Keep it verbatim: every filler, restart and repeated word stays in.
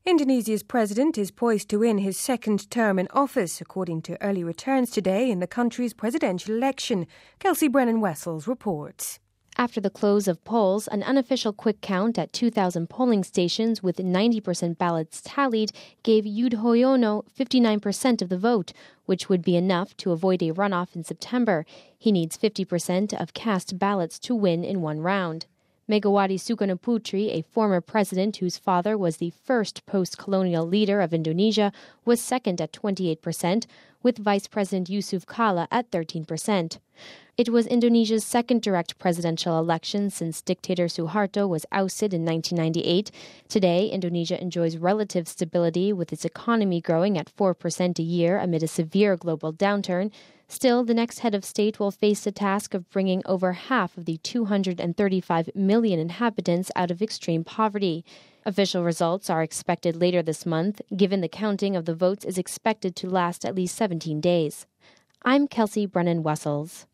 Indonesia's president is poised to win his second term in office, according to early returns today in the country's presidential election. Kelsey Brennan-Wessels reports. After the close of polls, an unofficial quick count at two thousand polling stations with ninety percent ballots tallied gave Yudhoyono fifty-nine percent of the vote, which would be enough to avoid a runoff in September. He needs fifty percent of cast ballots to win in one round. Megawati Sukarnoputri, a former president whose father was the first post-colonial leader of Indonesia, was second at twenty-eight percent, with Vice President Yusuf Kala at thirteen percent. It was Indonesia's second direct presidential election since dictator Suharto was ousted in nineteen ninety-eight. Today, Indonesia enjoys relative stability with its economy growing at four percent a year amid a severe global downturn. Still, the next head of state will face the task of bringing over half of the two hundred thirty-five million inhabitants out of extreme poverty. Official results are expected later this month, given the counting of the votes is expected to last at least seventeen days. I'm Kelsey Brennan-Wessels.